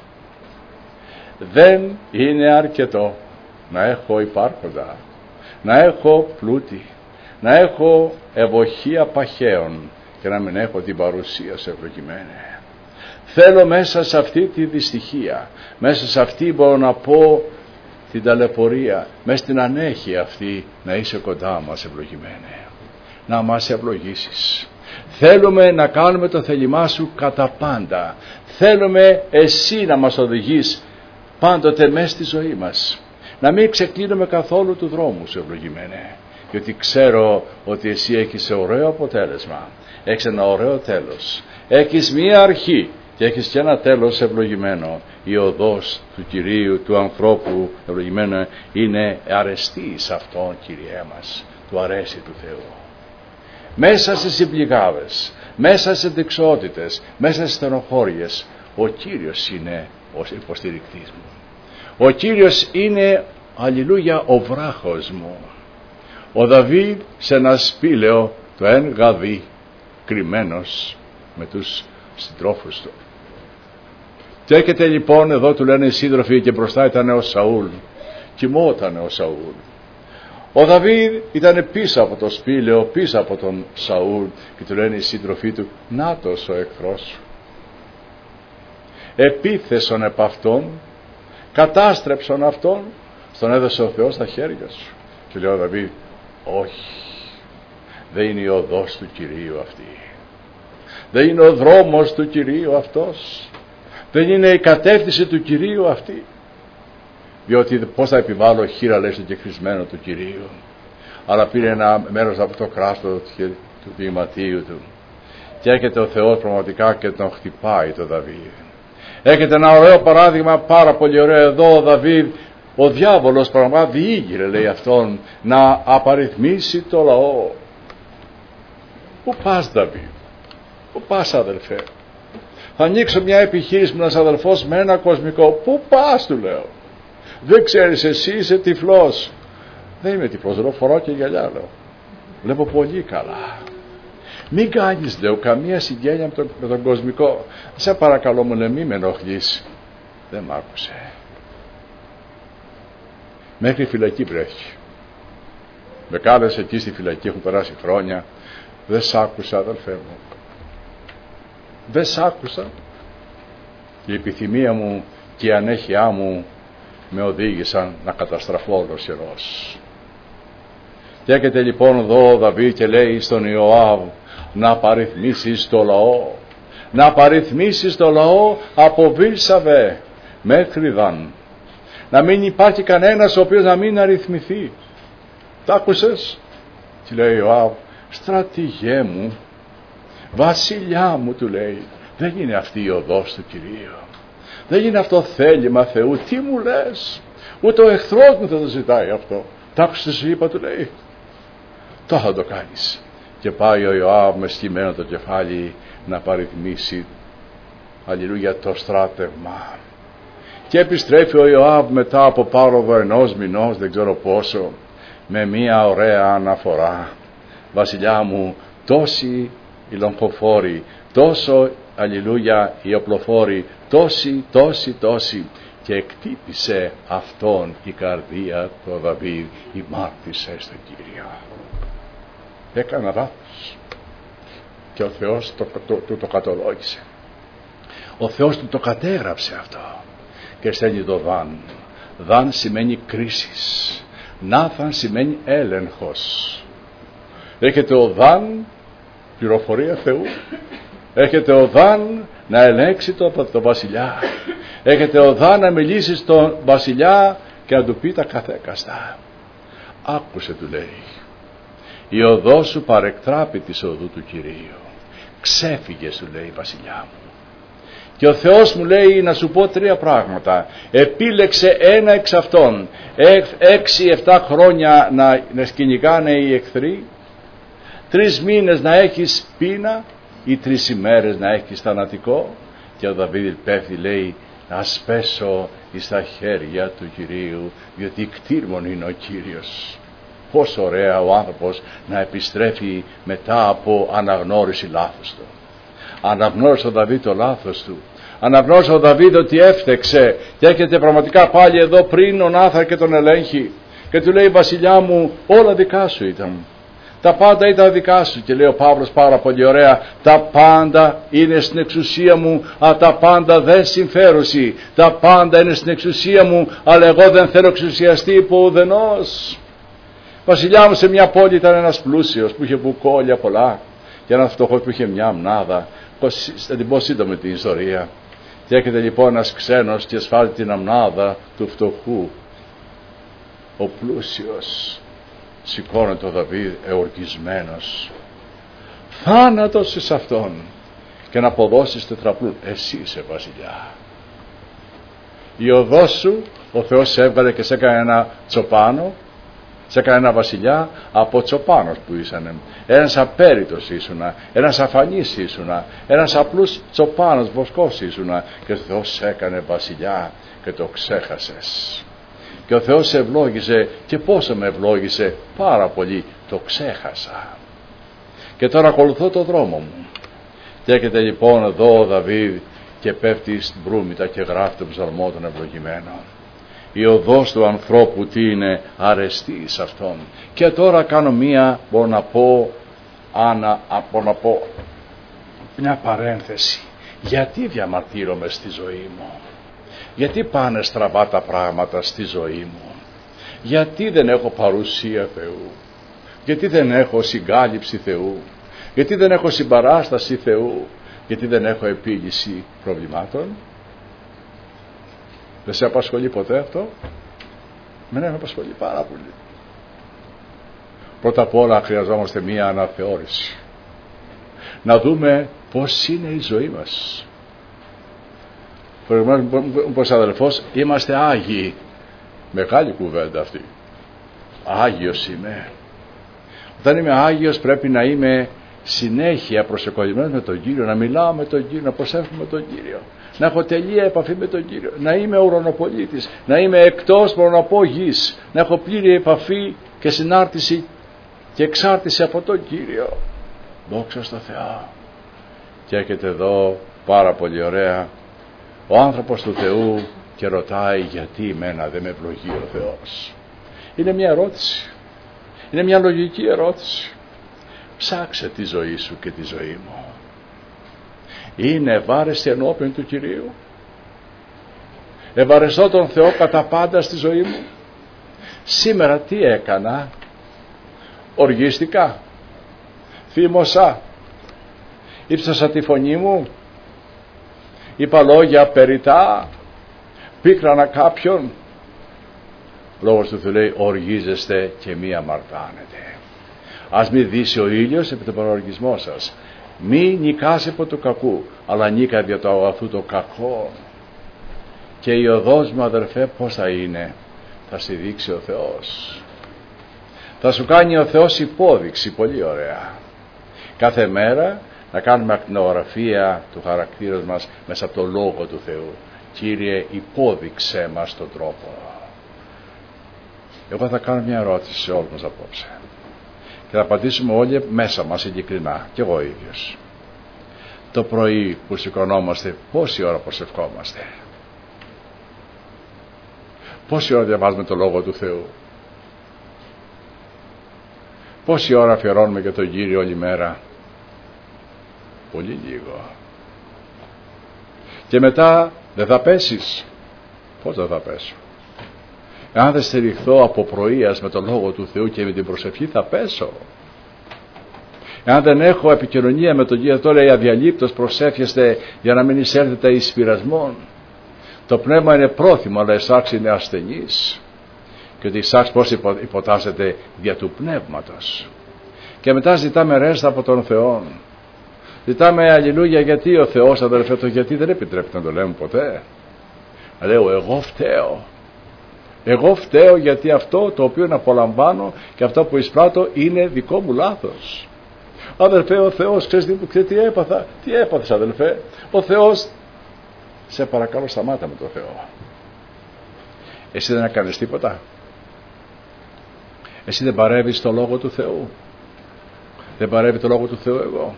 Δεν είναι αρκετό να έχω υπάρχοντα, να έχω πλούτη, να έχω ευοχία παχαίων και να μην έχω την παρουσία σε ευλογημένη. Θέλω μέσα σε αυτή τη δυστυχία, μέσα σε αυτή μπορώ να πω την ταλαιπωρία, μέσα στην ανέχεια αυτή να είσαι κοντά μας ευλογημένη. Να μας ευλογήσεις. Θέλουμε να κάνουμε το θέλημά Σου κατά πάντα. Θέλουμε Εσύ να μας οδηγείς πάντοτε μέσα στη ζωή μας. Να μην ξεκλίνουμε καθόλου του δρόμου Σου ευλογημένε. Γιατί ξέρω ότι Εσύ έχεις ωραίο αποτέλεσμα. Έχεις ένα ωραίο τέλος. Έχεις μία αρχή και έχεις και ένα τέλος ευλογημένο. Η οδός του Κυρίου, του ανθρώπου ευλογημένο, είναι αρεστή σε Αυτόν, Κύριέ μας. Του αρέσει του Θεού. Μέσα σε συμπληγάδες, μέσα σε δεξιότητες, μέσα σε στενοχώριες, ο Κύριος είναι ο υποστηρικτής μου. Ο Κύριος είναι, αλληλούια, ο βράχος μου. Ο Δαβίδ σε ένα σπήλαιο, το εν γαδί, κρυμμένος με τους συντρόφους του. Και έρχεται λοιπόν, εδώ του λένε οι σύντροφοι, και μπροστά ήταν ο Σαούλ. Κοιμόταν ο Σαούλ. Ο Δαβίδ ήταν πίσω από το σπήλαιο, πίσω από τον Σαούλ, και του λένε οι σύντροφοί του, νάτος ο εχθρός σου. Επίθεσον επ' αυτόν, κατάστρεψον αυτόν, στον έδωσε ο Θεός στα χέρια σου. Και λέει ο Δαβίδ, όχι, δεν είναι η οδός του Κυρίου αυτή. Δεν είναι ο δρόμος του Κυρίου αυτός. Δεν είναι η κατεύθυνση του Κυρίου αυτή. Διότι πώς θα επιβάλλω χείρα, λέει, στο κεκρισμένο του Κυρίου. Αλλά πήρε ένα μέρος από το κράστο του ποιηματίου του. Και έρχεται ο Θεός πραγματικά και τον χτυπάει το Δαβίδ. Έρχεται ένα ωραίο παράδειγμα, πάρα πολύ ωραίο εδώ. Ο Δαβίδ, ο διάβολος πραγματικά διήγηρε, λέει αυτόν, να απαριθμίσει το λαό. Πού πας, Δαβίδ? Πού πας, αδελφέ? Θα ανοίξω μια επιχείρηση με ένας αδελφός με ένα κοσμικό. Πού πας, του λέω? Δεν ξέρεις, εσύ είσαι τυφλός. Δεν είμαι τυφλός, λέω, φορώ και γυαλιά, λέω. Βλέπω πολύ καλά. Μην κάνεις, λέω, καμία συγγένεια με τον, με τον κοσμικό. Σε παρακαλώ, μου, λέει, μη με ενοχλείς. Δεν μ' άκουσε. Μέχρι φυλακή βρέχει. Με κάλεσε εκεί στη φυλακή, έχουν περάσει χρόνια. Δεν σ' άκουσα, αδελφέ μου. Δεν σ' άκουσα. Η επιθυμία μου και η ανέχειά μου με οδήγησαν να καταστραφώ ολοσχερός. Και έρχεται λοιπόν εδώ ο Δαβίδ και λέει στον Ιωάβ, να παριθμίσεις το λαό, να παριθμίσεις το λαό από Βήρσαβε μέχρι Δαν. Να μην υπάρχει κανένας ο οποίος να μην αριθμηθεί. Τ' άκουσες? Και λέει ο Ιωάβ, στρατηγέ μου, βασιλιά μου, του λέει, δεν είναι αυτή η οδός του Κυρίου. Δεν είναι αυτό θέλημα Θεού. Τι μου λες? Ούτε ο εχθρός μου θα το ζητάει αυτό. Τ' άκουσες, σου είπα, του λέει. Τώρα θα το κάνεις. Και πάει ο Ιωάβ με σκυμμένο το κεφάλι να παριθμίσει, αλληλούια, το στράτευμα. Και επιστρέφει ο Ιωάβ μετά από πάροδο ενός μηνός, δεν ξέρω πόσο, με μια ωραία αναφορά. Βασιλιά μου, τόσοι οι λογχοφόροι, τόσο, αλληλούια, οι οπλοφόροι, τόσοι, τόσοι, τόσοι. Και εκτύπησε αυτόν η καρδία του Δαβίδ, ημάρτησε στον Κύριο. Έκανα λάθος. Και ο Θεός του το, το, το, το κατολόγησε. Ο Θεός του το κατέγραψε αυτό. Και στέλνει το Δαν. Δαν σημαίνει κρίσεις. Νάθαν σημαίνει έλεγχος. Έχετε ο Δαν, πληροφορία Θεού. Έχετε ο Δαν να ελέγξει τον το βασιλιά. Έχετε ο Δαν να μιλήσει στον βασιλιά και να του πει τα καθέκαστα. Άκουσε, του λέει. Η οδός σου παρεκτράπη της οδού του Κυρίου. Ξέφυγε, σου λέει, βασιλιά μου. Και ο Θεός μου λέει να σου πω τρία πράγματα. Επίλεξε ένα εξ αυτών. Έξι εφτά χρόνια να, να κυνηγάνε οι εχθροί, τρεις μήνες να έχεις πείνα ή τρεις ημέρες να έχεις θανατικό. Και ο Δαβίδ πέφτει, λέει, να σπέσω εις τα χέρια του Κυρίου, διότι κτήρμον είναι ο Κύριος. Πόσο ωραία ο άνθρωπος να επιστρέφει μετά από αναγνώριση λάθος του. Αναγνώρισε ο Δαβίδ το λάθος του. Αναγνώρισε ο Δαβίδ ότι έφτεξε και έρχεται πραγματικά πάλι εδώ πριν ο Νάθαν και τον ελέγχει και του λέει, βασιλιά μου, όλα δικά σου ήταν. Τα πάντα ήταν δικά σου. Και λέει ο Παύλος πάρα πολύ ωραία, τα πάντα είναι στην εξουσία μου, αλλά τα πάντα δεν συμφέρουσι. Τα πάντα είναι στην εξουσία μου, αλλά εγώ δεν θέλω εξουσιαστεί υπό ουδενός. Βασιλιά μου, σε μια πόλη ήταν ένας πλούσιος που είχε μπουκόλια πολλά και ένας φτωχός που είχε μια αμνάδα. Θα την πω σύντομη την ιστορία. Και έρχεται λοιπόν ένας ξένος και ασφάλει την αμνάδα του φτωχού. Ο πλούσιος σηκώνει το Δαβίδ εορκισμένος. Θάνατος εις αυτόν, και να αποδώσεις τετραπλούν. Εσύ είσαι βασιλιά. Η οδός σου ο Θεός σε έβγαλε και σε έκανε ένα τσοπάνο, σε έκανε ένα βασιλιά από τσοπάνος που ήσανε. Ένας απέριτος ήσουνα, ένας αφανής ήσουνα, ένας απλούς τσοπάνος βοσκός ήσουνα, και ο Θεός σε έκανε βασιλιά και το ξέχασες. Και ο Θεός σε ευλόγησε, και πόσο με ευλόγησε, πάρα πολύ, το ξέχασα. Και τώρα ακολουθώ το δρόμο μου. Και έρχεται λοιπόν εδώ ο Δαβίδ και πέφτει στην Μπρούμητα και γράφει τον ψαλμό των ευλογημένων. Η οδός του ανθρώπου τι είναι, αρεστή σε αυτόν. Και τώρα κάνω μία, μπορώ να πω, άνα, μπορώ να πω, μια παρένθεση. Γιατί διαμαρτύρομαι στη ζωή μου? Γιατί πάνε στραβά τα πράγματα στη ζωή μου? Γιατί δεν έχω παρουσία Θεού? Γιατί δεν έχω συγκάλυψη Θεού? Γιατί δεν έχω συμπαράσταση Θεού? Γιατί δεν έχω επίλυση προβλημάτων? Δεν σε απασχολεί ποτέ αυτό? Μένα με απασχολεί πάρα πολύ. Πρώτα απ' όλα χρειαζόμαστε μία αναθεώρηση. Να δούμε πώς είναι η ζωή μας. Όπως αδελφός, είμαστε Άγιοι. Μεγάλη κουβέντα αυτή. Άγιος είμαι. Όταν είμαι Άγιος πρέπει να είμαι συνέχεια προσεκολλημένος με τον Κύριο, να μιλάω με τον Κύριο, να προσεύχομαι με τον Κύριο, να έχω τελεία επαφή με τον Κύριο, να είμαι ουρανοπολίτης, να είμαι εκτός, μπορώ να πω, γης, να έχω πλήρη επαφή και συνάρτηση και εξάρτηση από τον Κύριο. Δόξα στο Θεό. Και έρχεται εδώ πάρα πολύ ωραία ο άνθρωπος του Θεού και ρωτάει, γιατί εμένα δεν με ευλογεί ο Θεός? Είναι μια ερώτηση, είναι μια λογική ερώτηση. Ψάξε τη ζωή σου και τη ζωή μου. Είναι ευάρεστη ενώπιον του Κυρίου? Ευαρεστώ τον Θεό κατά πάντα στη ζωή μου? Σήμερα τι έκανα? Οργίστηκα? Θύμωσα? Ήψασα τη φωνή μου? Είπα λόγια περιτά? Πίκρανα κάποιον? Λόγος του Θεού λέει, οργίζεστε και μη αμαρτάνετε. Ας μη δύσει ο ήλιος επί τον παροργισμό σας. Μη νικάς από το κακού, αλλά νίκα δια το αγαθού το κακό. Και η οδός μου, αδερφέ, πώς θα είναι? Θα στη δείξει ο Θεός. Θα σου κάνει ο Θεός υπόδειξη, πολύ ωραία. Κάθε μέρα να κάνουμε ακτινογραφία του χαρακτήρα μας μέσα από το Λόγο του Θεού. Κύριε, υπόδειξέ μας τον τρόπο. Εγώ θα κάνω μια ερώτηση σε όλους μας απόψε. Και θα απαντήσουμε όλοι μέσα μας ειλικρινά, και εγώ ίδιος. Το πρωί που σηκωνόμαστε, πόση ώρα προσευχόμαστε? Πόση ώρα διαβάζουμε το Λόγο του Θεού? Πόση ώρα αφιερώνουμε για τον Κύριο όλη μέρα? Πολύ λίγο. Και μετά δεν θα πέσεις? Πώς δεν θα πέσω? Αν δεν στηριχθώ από πρωίας με τον Λόγο του Θεού και με την προσευχή, θα πέσω. Αν δεν έχω επικοινωνία με τον Κύριο, τώρα η αδιαλείπτως προσεύχεστε για να μην εισέλθετε εις πειρασμόν. Το πνεύμα είναι πρόθυμο, αλλά η σάξη είναι ασθενής. Και ότι η σάξη πώς υποτάσσεται? Δια του πνεύματος. Και μετά ζητάμε ρέστα από τον Θεό. Ζητάμε αλληλούια γιατί ο Θεός, αδελφέ, το γιατί δεν επιτρέπεται να το λέμε ποτέ. Λέω εγώ φταίω. Εγώ φταίω γιατί αυτό το οποίο απολαμβάνω και αυτό που εισπράττω είναι δικό μου λάθος. Αδελφέ, ο Θεός, ξέρεις τι, ξέρεις τι έπαθα, τι έπαθες αδελφέ, ο Θεός, σε παρακαλώ σταμάτα με το Θεό. Εσύ δεν έκανες τίποτα. Εσύ δεν παρεύεις το Λόγο του Θεού. Δεν παρεύει το Λόγο του Θεού εγώ.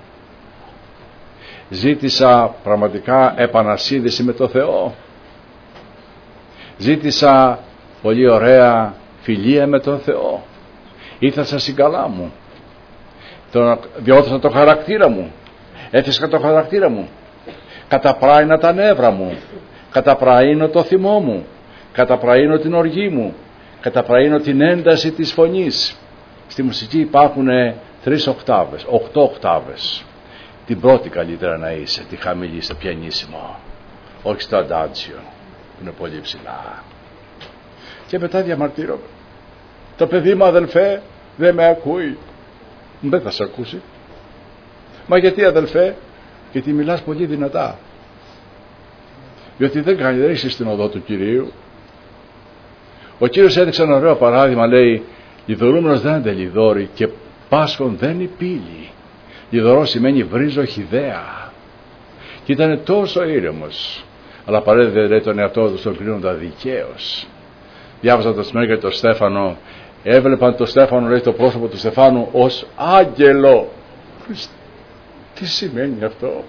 Ζήτησα πραγματικά επανασύνδεση με το Θεό. Ζήτησα πολύ ωραία φιλία με τον Θεό. Ήρθα στην καλά μου. Διόρθωσα το χαρακτήρα μου. Έφυσκα το χαρακτήρα μου. Καταπράινα τα νεύρα μου. Καταπραείνω το θυμό μου. Καταπραείνω την οργή μου. Καταπραείνω την ένταση της φωνής. Στη μουσική υπάρχουν τρεις οκτάβες, οκτώ οκτάβες. Την πρώτη καλύτερα να είσαι, τη χαμηλή στο πιανίσιμο. Όχι στο αντάντσιο, που είναι πολύ ψηλά. Και μετά διαμαρτύρομαι. Το παιδί μου αδελφέ δεν με ακούει. Δεν θα σε ακούσει. Μα γιατί αδελφέ? Γιατί μιλάς πολύ δυνατά. Διότι δεν καλέσεις στην οδό του Κυρίου. Ο Κύριος έδειξε ένα ωραίο παράδειγμα, λέει, λιδωρούμενος δεν αντελιδώρει και πάσχων δεν υπήλει. Λιδωρώ σημαίνει βρίζω χυδαία. Και ήταν τόσο ήρεμος, αλλά παρέδιδε λέει τον εαυτό του στον κρίνοντα δικαίως. Διάβαζα το σημείο για τον Στέφανο, έβλεπαν τον Στέφανο, λέει, το πρόσωπο του Στεφάνου ως άγγελο. Τι σημαίνει αυτό?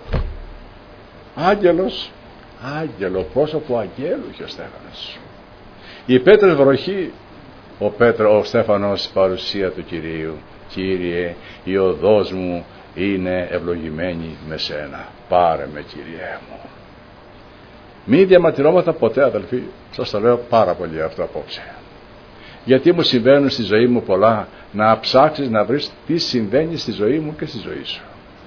Άγγελος, άγγελο, πρόσωπο αγγέλου και ο Στέφανος. Η πέτρες βροχή, ο, Πέτρο, ο Στέφανος παρουσία του Κυρίου. Κύριε, η οδός μου είναι ευλογημένη με σένα. Πάρε με Κύριέ μου. Μη διαμαρτυρόμαστε ποτέ αδελφοί. Σας το λέω πάρα πολύ αυτό απόψε. Γιατί μου συμβαίνουν στη ζωή μου πολλά. Να ψάξεις να βρεις τι συμβαίνει στη ζωή μου και στη ζωή σου.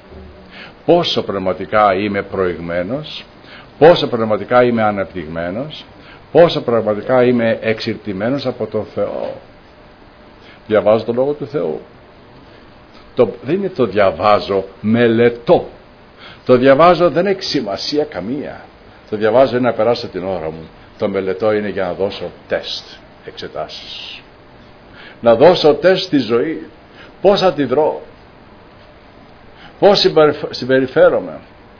Πόσο πραγματικά είμαι προηγμένος. Πόσο πραγματικά είμαι αναπτυγμένος. Πόσο πραγματικά είμαι εξηρτημένος από τον Θεό. Διαβάζω το Λόγο του Θεού. Το, δεν είναι το διαβάζω, μελετώ. Το διαβάζω δεν έχει σημασία καμία. Το διαβάζω είναι να περάσω την ώρα μου. Το μελετώ είναι για να δώσω τεστ, εξετάσεις. Να δώσω τεστ στη ζωή. Πώς αντιδρώ. Πώς συμπεριφέρομαι.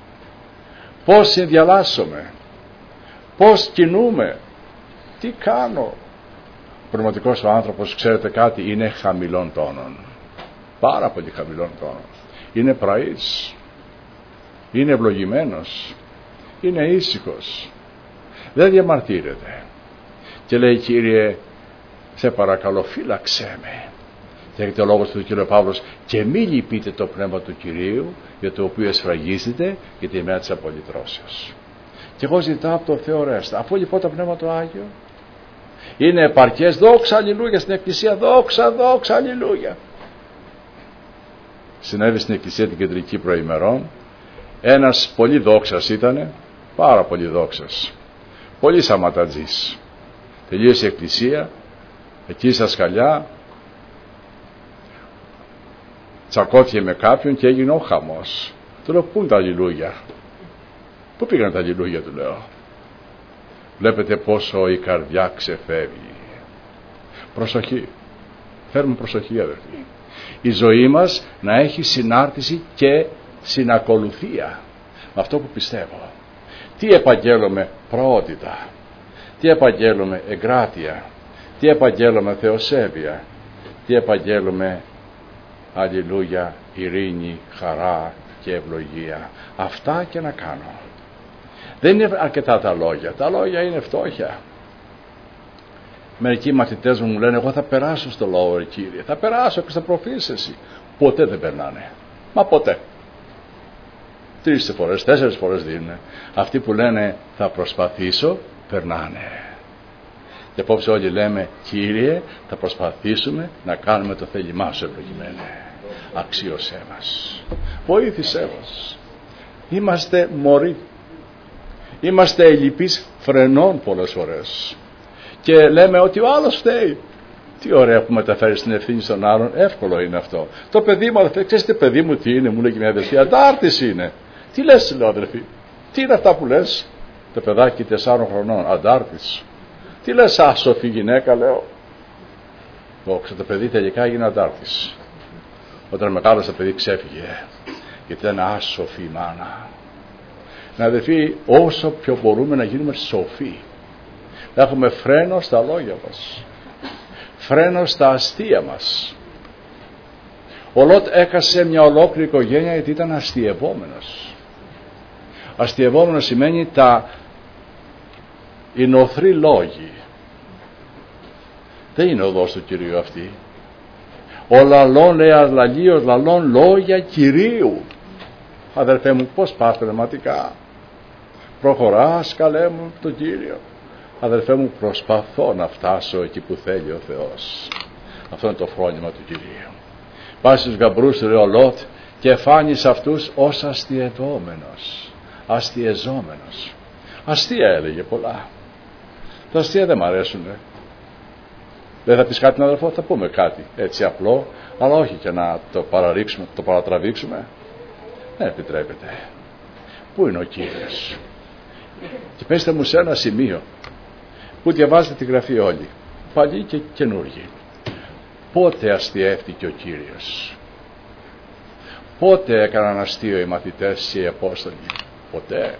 Πώς συνδιαλάσσομαι. Πώς κινούμε. Τι κάνω. Ο πραγματικός ο άνθρωπος, ξέρετε κάτι, είναι χαμηλών τόνων. Πάρα πολύ χαμηλών τόνων. Είναι πραής. Είναι ευλογημένος. Είναι ήσυχος. Δεν διαμαρτύρεται. Και λέει, Κύριε, σε παρακαλώ φύλαξέ με. Και έχετε ο λόγος του Κύριου Παύλος, και μη λυπείτε το πνεύμα του Κυρίου, για το οποίο εσφραγίζεται για τη μέρα της απολυτρώσεως. Και εγώ ζητάω από το Θεό ρέστα. Αφού λοιπόν το πνεύμα το Άγιο είναι επαρκές, δόξα αλληλούια στην Εκκλησία, δόξα, δόξα αλληλούια. Συνέβη στην Εκκλησία την κεντρική προημερών, ένας πολύ δόξας ήτανε, πάρα πολύ δόξας, πολύ σαματατζής. Τελείωσε η Εκκλησία, εκεί στα σκαλιά, τσακώθηκε με κάποιον και έγινε ο χαμός. Του λέω, πού είναι τα αλληλούια? Πού πήγαν τα αλληλούια, του λέω. Βλέπετε πόσο η καρδιά ξεφεύγει. Προσοχή. Φέρουμε προσοχή αδερφοί. Η ζωή μας να έχει συνάρτηση και συνακολουθία με αυτό που πιστεύω. Τι επαγγέλλομαι? Προότητα. Τι επαγγέλλομαι? Εγκράτεια. Τι επαγγέλλομαι? Θεοσέβεια. Τι επαγγέλλομαι? Αλληλούια, ειρήνη, χαρά και ευλογία. Αυτά και να κάνω. Δεν είναι αρκετά τα λόγια. Τα λόγια είναι φτώχεια. Μερικοί μαθητές μου μου λένε, εγώ θα περάσω στο λόγο, ρε Κύριε. Θα περάσω και θα προφήσεις εσύ. Ποτέ δεν περνάνε. Μα ποτέ. Τρεις φορές, τέσσερις φορές δίνουν. Αυτοί που λένε θα προσπαθήσω, περνάνε. Και απόψε όλοι λέμε, Κύριε, θα προσπαθήσουμε να κάνουμε το θέλημά σου ευλογημένε. Αξίωσέ μας. Βοήθησέ μας. Είμαστε μωροί. Είμαστε ελλειπείς φρενών πολλές φορές. Και λέμε ότι ο άλλος φταίει. Τι ωραία που μεταφέρεις την ευθύνη στον άλλον, εύκολο είναι αυτό. Το παιδί μου, αδερφέ, ξέρεις τι παιδί μου τι είναι, μου λέει και μια αδερφή, αντάρτης είναι. Τι λες, λέω αδερφή, τι είναι αυτά που λες? Το παιδάκι τεσσάρων χρονών, αντάρτης. Τι λες, άσοφη γυναίκα, λέω. Δόξα, το παιδί τελικά έγινε αντάρτης. Όταν μεγάλωσε το παιδί ξέφυγε, γιατί ήταν άσοφη η μάνα. Να αδερφοί, όσο πιο μπορούμε να γίνουμε σοφοί, να έχουμε φρένο στα λόγια μας, φρένο στα αστεία μας. Ο Λότ έκασε μια ολόκληρη οικογένεια γιατί ήταν αστειευόμενος. Αστειευόμενος σημαίνει τα οι νοθροί λόγοι. Δεν είναι οδός του Κυρίου αυτή. Ο λαλών, λέει αλαλίος λαλών, λόγια Κυρίου. Αδερφέ μου, πώς πας πνευματικά? Προχωράς, καλέ μου, τον Κύριο? Αδερφέ μου, προσπαθώ να φτάσω εκεί που θέλει ο Θεός. Αυτό είναι το φρόνημα του Κυρίου. Πάει στους γαμπρούς, λέει ο Λότ, και φάνει σε αυτούς ως αστειευόμενος, αστειεζόμενος. Αστεία έλεγε πολλά. Τα αστεία δεν μ' αρέσουν. Δεν θα πεις κάτι τον αδερφό, θα πούμε κάτι έτσι απλό, αλλά όχι και να το παραρρίψουμε, το παρατραβήξουμε. Δεν επιτρέπεται. Πού είναι ο Κύριος? Και πέστε μου σε ένα σημείο που διαβάζετε τη Γραφή όλοι, παλιοί και καινούργοι. Πότε αστιεύτηκε ο Κύριος? Πότε έκαναν αστείο οι μαθητές και οι Απόστολοι? Ποτέ.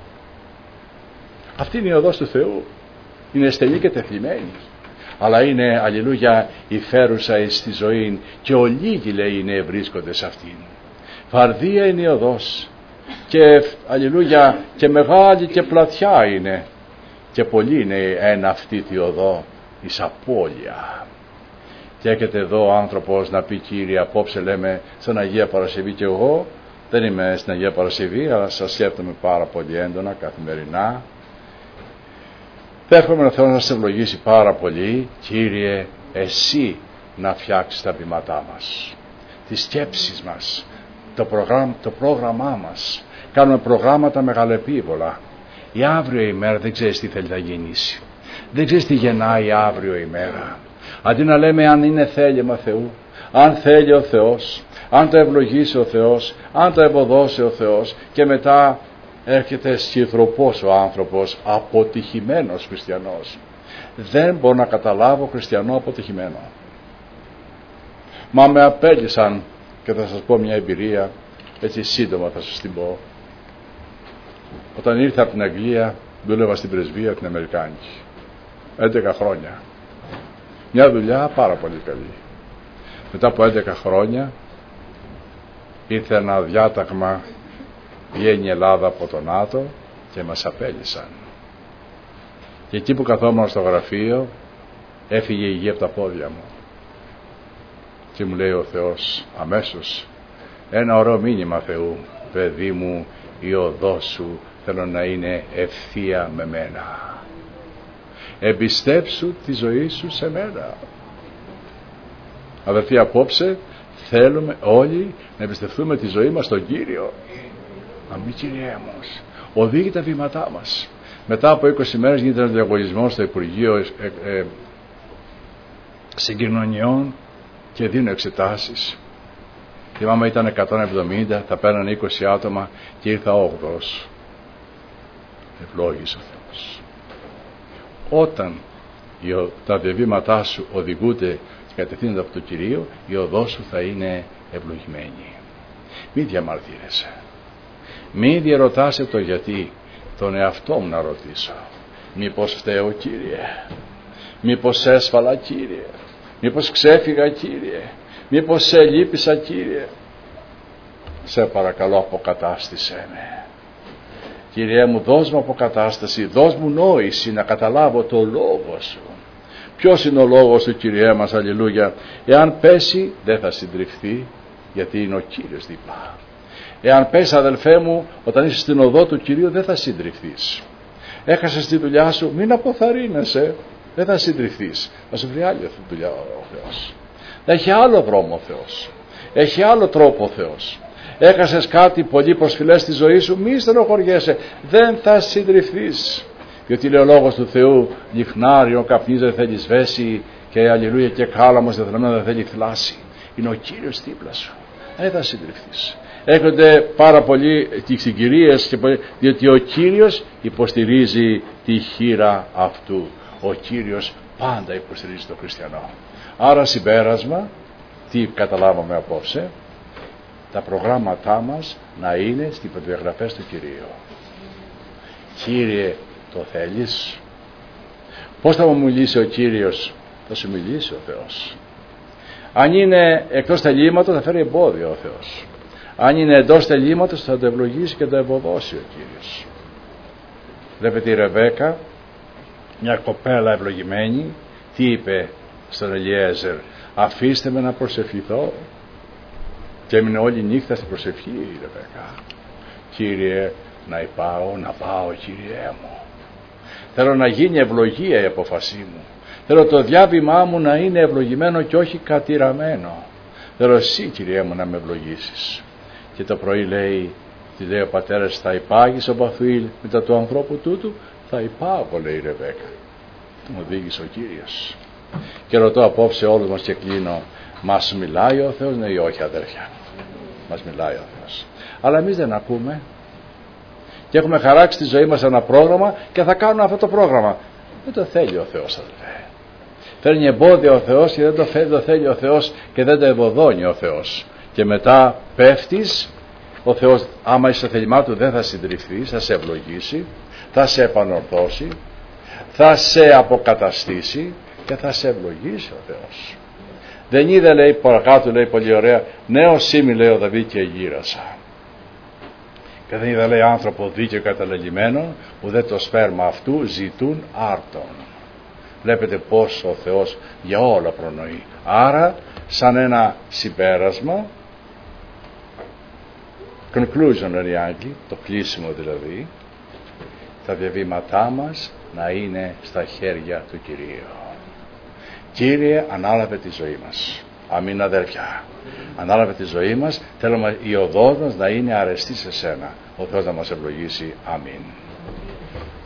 Αυτή είναι η οδός του Θεού. Είναι στενή και τεθλιμμένη, αλλά είναι, αλληλούια, η φέρουσα εις τη ζωή, και ολίγοι, λέει, είναι βρίσκονται σε αυτήν. Βαρδία είναι η οδός, και αλληλούια, και μεγάλη και πλατιά είναι, και πολύ είναι ένα αυτή τη οδό εις απώλεια. Και έρχεται εδώ ο άνθρωπος να πει, Κύριε, απόψε λέμε στην Αγία Παρασκευή, και εγώ δεν είμαι στην Αγία Παρασκευή, αλλά σας σκέφτομαι πάρα πολύ έντονα καθημερινά. Δέχομαι να θέλω να σε ευλογήσει πάρα πολύ, Κύριε, εσύ να φτιάξεις τα βήματά μας, τις σκέψεις μας, το, προγράμ, το πρόγραμμά μας. Κάνουμε προγράμματα μεγαλεπίβολα. Η αύριο ημέρα δεν ξέρεις τι θέλει να γεννήσει. Δεν ξέρεις τι γεννάει αύριο ημέρα. Αντί να λέμε αν είναι θέλημα Θεού, αν θέλει ο Θεός, αν το ευλογήσει ο Θεός, αν το ευωδώσει ο Θεός, και μετά έρχεται σχηθροπός ο άνθρωπος, αποτυχημένος χριστιανός. Δεν μπορώ να καταλάβω χριστιανό αποτυχημένο. Μα με απέλυσαν, και θα σας πω μια εμπειρία, έτσι σύντομα θα σας την πω. Όταν ήρθα από την Αγγλία, δούλευα στην πρεσβεία την Αμερικάνικη. έντεκα χρόνια. Μια δουλειά πάρα πολύ καλή. Μετά από έντεκα χρόνια ήρθε ένα διάταγμα, βγαίνει η Ελλάδα από το ΝΑΤΟ, και μας απέλυσαν. Και εκεί που καθόμουν στο γραφείο, έφυγε η γη από τα πόδια μου. Και μου λέει ο Θεός αμέσως, ένα ωραίο μήνυμα Θεού, παιδί μου, η οδός σου θέλω να είναι ευθεία με μένα. Εμπιστέψου τη ζωή σου σε μένα. Αδερφοί, απόψε θέλουμε όλοι να εμπιστευτούμε τη ζωή μας στον Κύριο. Αμήν, Κύριε μου, οδήγει τα βήματά μας. Μετά από είκοσι μέρες γίνεται ένας διαγωνισμός στο Υπουργείο ε, ε, Συγκοινωνιών και δίνουν εξετάσεις. Θυμάμαι ήταν εκατόν εβδομήντα, θα παίρνανε είκοσι άτομα και ήρθα όγδοος. Ευλόγησε ο Θεός. Όταν τα διαβήματά σου οδηγούνται και κατευθύνονται από το Κυρίο, η οδός σου θα είναι ευλογημένη. Μη διαμαρτύρεσαι. Μη διαρωτάσαι το γιατί. Τον εαυτό μου να ρωτήσω. Μήπως φταίω, Κύριε? Μήπως έσφαλα, Κύριε? Μήπως ξέφυγα, Κύριε? Μήπως σε λύπησα, Κύριε? Σε παρακαλώ, αποκατάστησέ με. Κύριε μου, δώσ' μου αποκατάσταση, δώσ' μου νόηση να καταλάβω το λόγο σου. Ποιος είναι ο λόγος σου, Κύριε μας, αλληλούια? Εάν πέσει δεν θα συντριφθεί, γιατί είναι ο Κύριος δίπλα. Εάν πέσει, αδελφέ μου, όταν είσαι στην οδό του Κυρίου δεν θα συντριφθείς. Έχασες τη δουλειά σου, μην αποθαρρύνεσαι, δεν θα συντριφθείς. Θα σου βρει άλλη δουλειά ο Θεός. Έχει άλλο δρόμο ο Θεός. Έχει άλλο τρόπο ο Θεός. Έχασες κάτι πολύ προσφυλές στη ζωή σου, μη στενοχωριέσαι, δεν θα συντριφθείς. Διότι λέει ο λόγος του Θεού, λιχνάριον καπνίζει δεν θέλει σβέσει, και αλληλούια και κάλαμος δεδομένο δεν θέλει θλάση. Είναι ο Κύριος δίπλα σου. Δεν θα συντριφθείς. Έρχονται πάρα πολλοί συγκυρίες και πολλοί, διότι ο Κύριος υποστηρίζει τη χείρα αυτού. Ο Κύριος πάντα υποστηρίζει τον χριστιανό. Άρα συμπέρασμα, τι καταλάβαμε απόψε, τα προγράμματά μας να είναι στις προδιαγραφές του Κυρίου. Κύριε, το θέλεις? Πώς θα μου μιλήσει ο Κύριος? Θα σου μιλήσει ο Θεός. Αν είναι εκτός θελήματος θα φέρει εμπόδιο ο Θεός. Αν είναι εντός θελήματος θα το ευλογήσει και το ευωδώσει ο Κύριος. Βλέπετε η Ρεβέκα, μια κοπέλα ευλογημένη, τι είπε στον Ελιέζερ? Αφήστε με να προσευχηθώ. Και έμεινε όλη νύχτα στην προσευχή η Ρεβέκα. Κύριε, να πάω, να πάω Κύριέ μου. Θέλω να γίνει ευλογία η απόφασή μου. Θέλω το διάβημά μου να είναι ευλογημένο και όχι κατηραμένο. Θέλω εσύ Κύριέ μου να με ευλογήσεις. Και το πρωί λέει, τι λέει ο πατέρας, θα υπάγεις ο Μπαθουήλ μετά του ανθρώπου τούτου? Θα υπάγω, λέει η Ρεβέκα. Μου οδήγησε ο Κύριος. Και ρωτώ απόψε όλους μας και κλείνω, μας μιλάει ο Θεός? Ναι ή όχι αδέρφια? Μας μιλάει ο Θεός. Αλλά εμείς δεν ακούμε. Και έχουμε χαράξει τη ζωή μας ένα πρόγραμμα και θα κάνουμε αυτό το πρόγραμμα. Δεν το θέλει ο Θεός, αδελφέ. Φέρνει εμπόδια ο Θεός και δεν το, θέλει, το θέλει ο Θεός και δεν το ευωδώνει ο Θεός. Και μετά πέφτεις, ο Θεός άμα είσαι στο θέλημά του δεν θα συντριφθείς, θα σε ευλογήσει, θα σε επανορθώσει, θα σε αποκαταστήσει και θα σε ευλογήσει ο Θεός. Δεν είδε, λέει παρακάτω, λέει πολύ ωραία, νέο σήμη, λέει ο Δαβίδ, και γύρασα. Και δεν είδα, λέει, άνθρωπο δίκαιο καταλελειμμένο, ουδέ το σπέρμα αυτού ζητούν άρτον. Βλέπετε πως ο Θεός για όλα προνοεί. Άρα σαν ένα συμπέρασμα, conclusion λένε οι Άγγλοι, το κλείσιμο δηλαδή, τα διαβήματά μας να είναι στα χέρια του Κυρίου. Κύριε, ανάλαβε τη ζωή μας. Αμήν αδέρφια. Ανάλαβε τη ζωή μας. Θέλουμε η οδός μας να είναι αρεστή σε σένα. Ο Θεός να μας ευλογήσει. Αμήν.